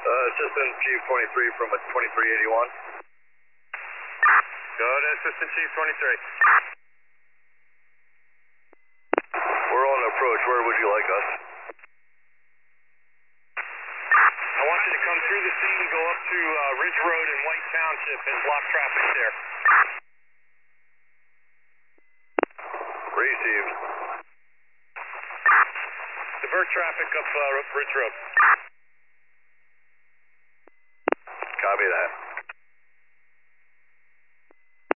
Assistant Chief 23 from a 2381. Go to Assistant Chief 23. We're on approach. Where would you like us? I want you to come through the scene, go up to Ridge Road in White Township and block traffic there. Received. Divert traffic up Ridge Road.